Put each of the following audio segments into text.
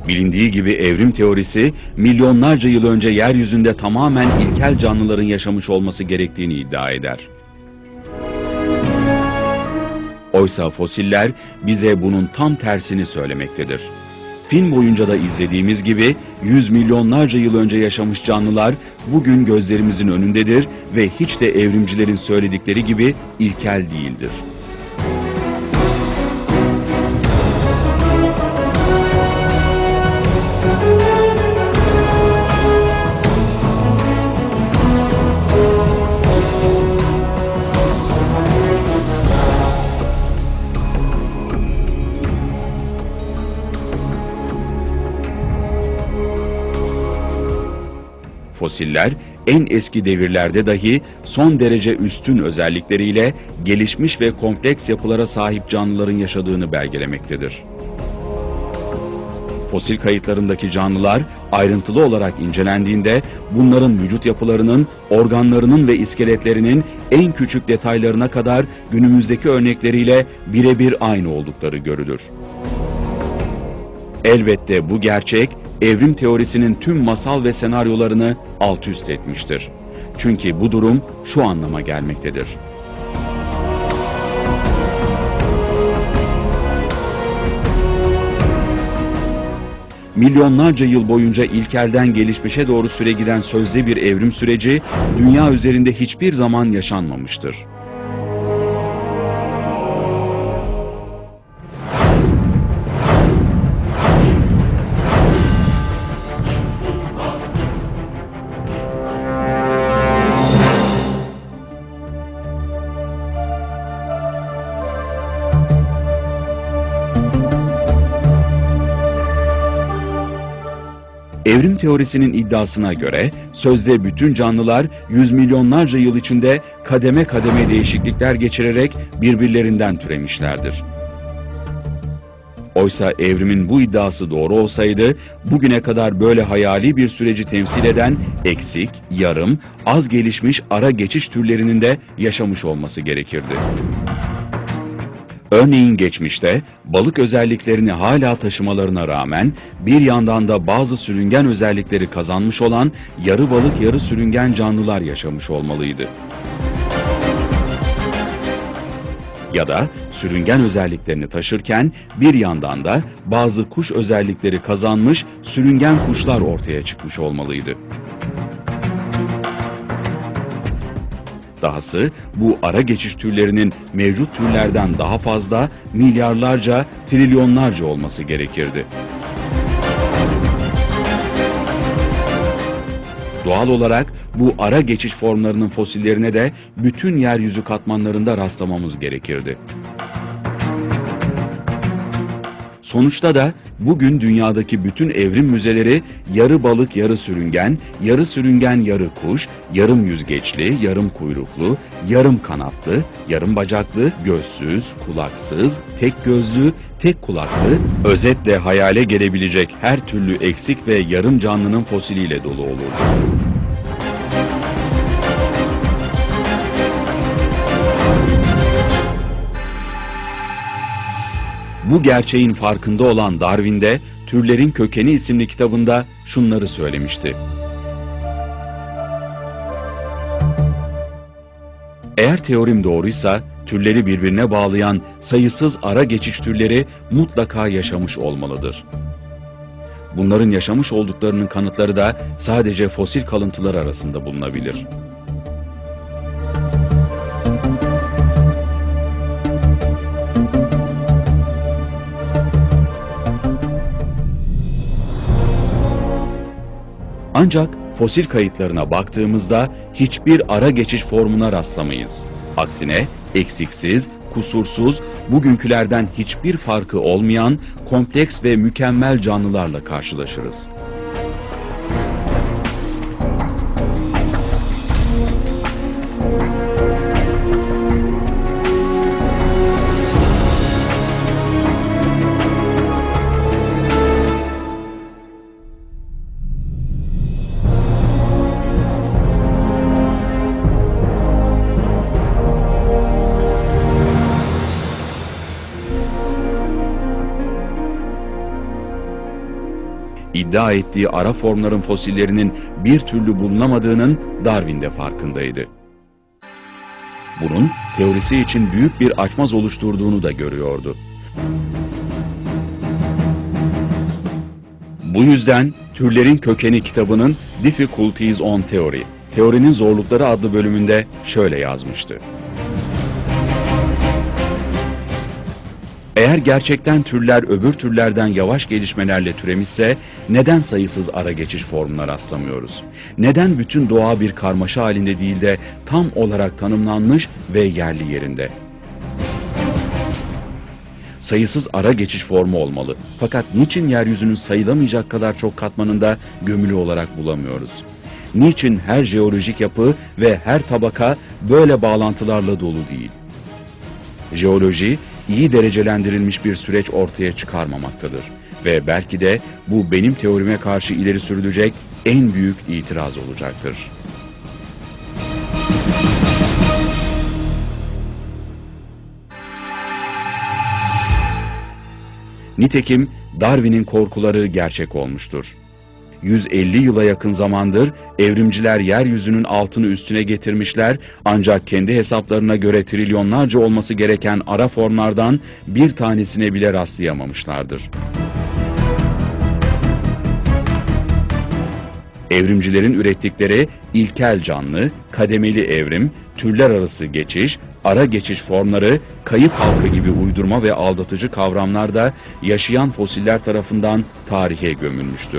Bilindiği gibi evrim teorisi, milyonlarca yıl önce yeryüzünde tamamen ilkel canlıların yaşamış olması gerektiğini iddia eder. Oysa fosiller bize bunun tam tersini söylemektedir. Film boyunca da izlediğimiz gibi yüz milyonlarca yıl önce yaşamış canlılar bugün gözlerimizin önündedir ve hiç de evrimcilerin söyledikleri gibi ilkel değildir. Fosiller en eski devirlerde dahi son derece üstün özellikleriyle gelişmiş ve kompleks yapılara sahip canlıların yaşadığını belgelemektedir. Fosil kayıtlarındaki canlılar ayrıntılı olarak incelendiğinde bunların vücut yapılarının, organlarının ve iskeletlerinin en küçük detaylarına kadar günümüzdeki örnekleriyle birebir aynı oldukları görülür. Elbette bu gerçek, evrim teorisinin tüm masal ve senaryolarını alt üst etmiştir. Çünkü bu durum şu anlama gelmektedir. Milyonlarca yıl boyunca ilkelden gelişmişe doğru süre giden sözde bir evrim süreci, dünya üzerinde hiçbir zaman yaşanmamıştır. Evrim teorisinin iddiasına göre sözde bütün canlılar yüz milyonlarca yıl içinde kademe kademe değişiklikler geçirerek birbirlerinden türemişlerdir. Oysa evrimin bu iddiası doğru olsaydı bugüne kadar böyle hayali bir süreci temsil eden eksik, yarım, az gelişmiş ara geçiş türlerinin de yaşamış olması gerekirdi. Örneğin geçmişte balık özelliklerini hala taşımalarına rağmen bir yandan da bazı sürüngen özellikleri kazanmış olan yarı balık yarı sürüngen canlılar yaşamış olmalıydı. Ya da sürüngen özelliklerini taşırken bir yandan da bazı kuş özellikleri kazanmış sürüngen kuşlar ortaya çıkmış olmalıydı. Dahası bu ara geçiş türlerinin mevcut türlerden daha fazla, milyarlarca, trilyonlarca olması gerekirdi. Doğal olarak bu ara geçiş formlarının fosillerine de bütün yeryüzü katmanlarında rastlamamız gerekirdi. Sonuçta da bugün dünyadaki bütün evrim müzeleri yarı balık yarı sürüngen yarı kuş, yarım yüzgeçli, yarım kuyruklu, yarım kanatlı, yarım bacaklı, gözsüz, kulaksız, tek gözlü, tek kulaklı, özetle hayale gelebilecek her türlü eksik ve yarım canlının fosiliyle dolu olurdu. Bu gerçeğin farkında olan Darwin de Türlerin Kökeni isimli kitabında şunları söylemişti. Eğer teorim doğruysa türleri birbirine bağlayan sayısız ara geçiş türleri mutlaka yaşamış olmalıdır. Bunların yaşamış olduklarının kanıtları da sadece fosil kalıntılar arasında bulunabilir. Ancak fosil kayıtlarına baktığımızda hiçbir ara geçiş formuna rastlamayız. Aksine eksiksiz, kusursuz, bugünkülerden hiçbir farkı olmayan kompleks ve mükemmel canlılarla karşılaşırız. İddia ettiği ara formların fosillerinin bir türlü bulunamadığının Darwin de farkındaydı. Bunun teorisi için büyük bir açmaz oluşturduğunu da görüyordu. Bu yüzden Türlerin Kökeni kitabının Difficulties on Theory, Teorinin Zorlukları adlı bölümünde şöyle yazmıştı. Eğer gerçekten türler öbür türlerden yavaş gelişmelerle türemişse neden sayısız ara geçiş formuna rastlamıyoruz? Neden bütün doğa bir karmaşa halinde değil de tam olarak tanımlanmış ve yerli yerinde? Sayısız ara geçiş formu olmalı. Fakat niçin yeryüzünün sayılamayacak kadar çok katmanında gömülü olarak bulamıyoruz? Niçin her jeolojik yapı ve her tabaka böyle bağlantılarla dolu değil? Jeoloji, iyi derecelendirilmiş bir süreç ortaya çıkarmamaktadır. Ve belki de bu benim teorime karşı ileri sürülecek en büyük itiraz olacaktır. Nitekim Darwin'in korkuları gerçek olmuştur. 150 yıla yakın zamandır evrimciler yeryüzünün altını üstüne getirmişler ancak kendi hesaplarına göre trilyonlarca olması gereken ara formlardan bir tanesine bile rastlayamamışlardır. Evrimcilerin ürettikleri ilkel canlı, kademeli evrim, türler arası geçiş, ara geçiş formları, kayıp halkı gibi uydurma ve aldatıcı kavramlar da yaşayan fosiller tarafından tarihe gömülmüştür.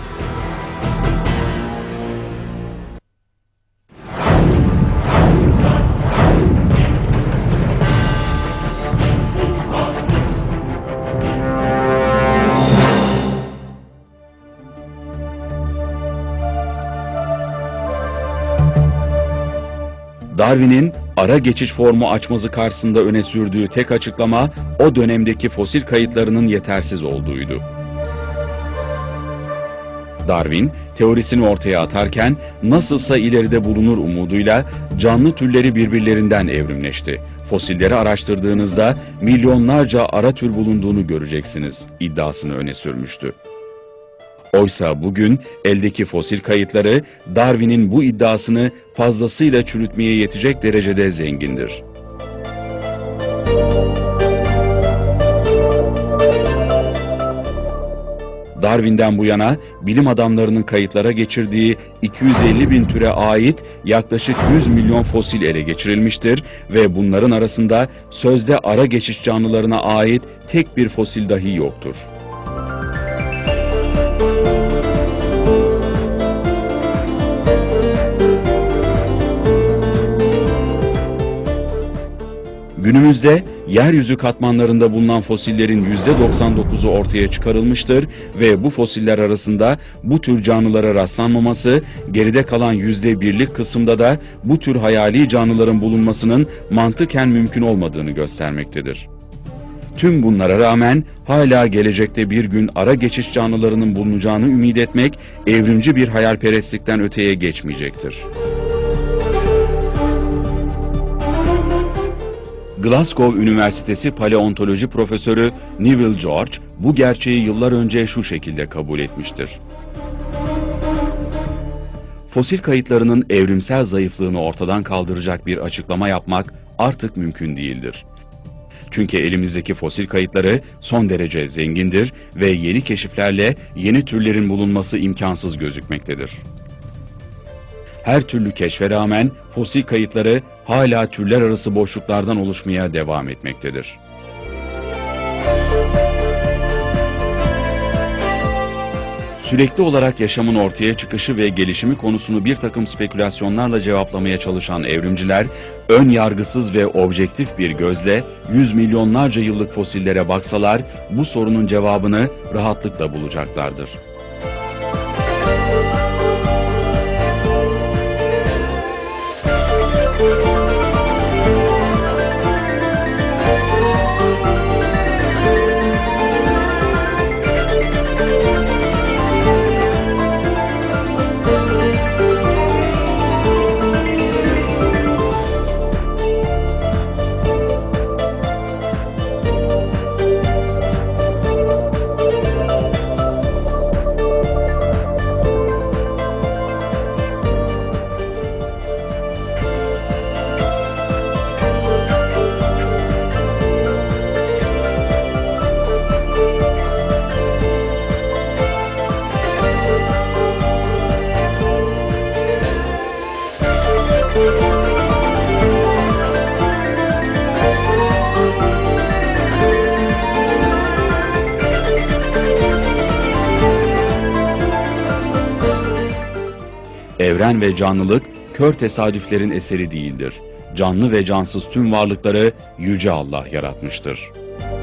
Darwin'in ara geçiş formu açmazı karşısında öne sürdüğü tek açıklama o dönemdeki fosil kayıtlarının yetersiz olduğuydu. Darwin, teorisini ortaya atarken nasılsa ileride bulunur umuduyla canlı türleri birbirlerinden evrimleşti. Fosilleri araştırdığınızda milyonlarca ara tür bulunduğunu göreceksiniz iddiasını öne sürmüştü. Oysa bugün eldeki fosil kayıtları Darwin'in bu iddiasını fazlasıyla çürütmeye yetecek derecede zengindir. Darwin'den bu yana bilim adamlarının kayıtlara geçirdiği 250 bin türe ait yaklaşık 100 milyon fosil ele geçirilmiştir ve bunların arasında sözde ara geçiş canlılarına ait tek bir fosil dahi yoktur. Günümüzde yeryüzü katmanlarında bulunan fosillerin %99'u ortaya çıkarılmıştır ve bu fosiller arasında bu tür canlılara rastlanmaması, geride kalan %1'lik kısımda da bu tür hayali canlıların bulunmasının mantıken mümkün olmadığını göstermektedir. Tüm bunlara rağmen hala gelecekte bir gün ara geçiş canlılarının bulunacağını ümit etmek evrimci bir hayalperestlikten öteye geçmeyecektir. Glasgow Üniversitesi Paleontoloji Profesörü Neville George bu gerçeği yıllar önce şu şekilde kabul etmiştir. Fosil kayıtlarının evrimsel zayıflığını ortadan kaldıracak bir açıklama yapmak artık mümkün değildir. Çünkü elimizdeki fosil kayıtları son derece zengindir ve yeni keşiflerle yeni türlerin bulunması imkansız gözükmektedir. Her türlü keşfe rağmen fosil kayıtları hala türler arası boşluklardan oluşmaya devam etmektedir. Sürekli olarak yaşamın ortaya çıkışı ve gelişimi konusunu bir takım spekülasyonlarla cevaplamaya çalışan evrimciler, ön yargısız ve objektif bir gözle 100 milyonlarca yıllık fosillere baksalar bu sorunun cevabını rahatlıkla bulacaklardır. Evren ve canlılık kör tesadüflerin eseri değildir. Canlı ve cansız tüm varlıkları Yüce Allah yaratmıştır.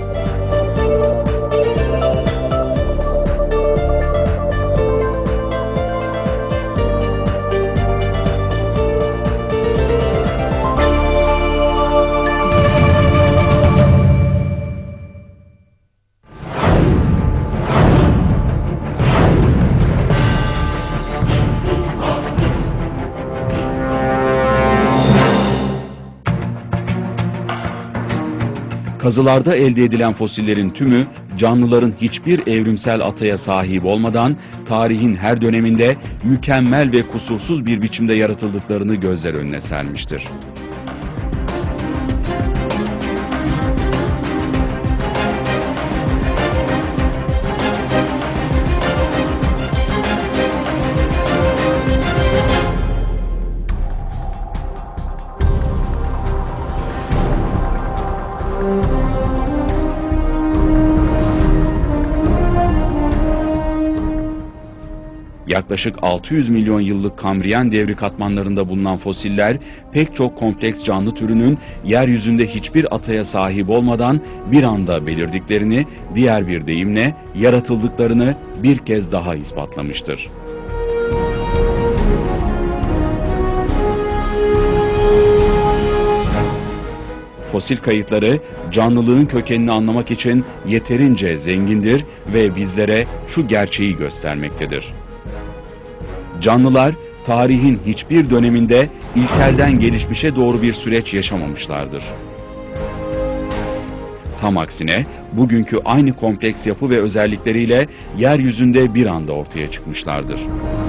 Kazılarda elde edilen fosillerin tümü canlıların hiçbir evrimsel ataya sahip olmadan tarihin her döneminde mükemmel ve kusursuz bir biçimde yaratıldıklarını gözler önüne sermiştir. Yaklaşık 600 milyon yıllık Kambriyen devri katmanlarında bulunan fosiller pek çok kompleks canlı türünün yeryüzünde hiçbir ataya sahip olmadan bir anda belirdiklerini, diğer bir deyimle yaratıldıklarını bir kez daha ispatlamıştır. Fosil kayıtları canlılığın kökenini anlamak için yeterince zengindir ve bizlere şu gerçeği göstermektedir. Canlılar tarihin hiçbir döneminde ilkelden gelişmişe doğru bir süreç yaşamamışlardır. Tam aksine bugünkü aynı kompleks yapı ve özellikleriyle yeryüzünde bir anda ortaya çıkmışlardır.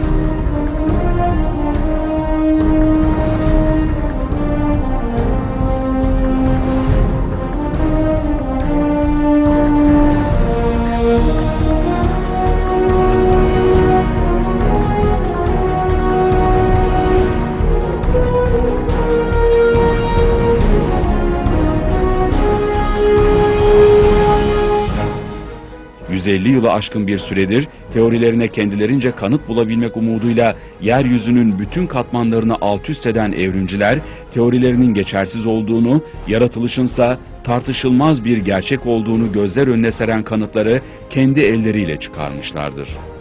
...150 yılı aşkın bir süredir teorilerine kendilerince kanıt bulabilmek umuduyla yeryüzünün bütün katmanlarını alt üst eden evrimciler, teorilerinin geçersiz olduğunu, yaratılışınsa tartışılmaz bir gerçek olduğunu gözler önüne seren kanıtları kendi elleriyle çıkarmışlardır.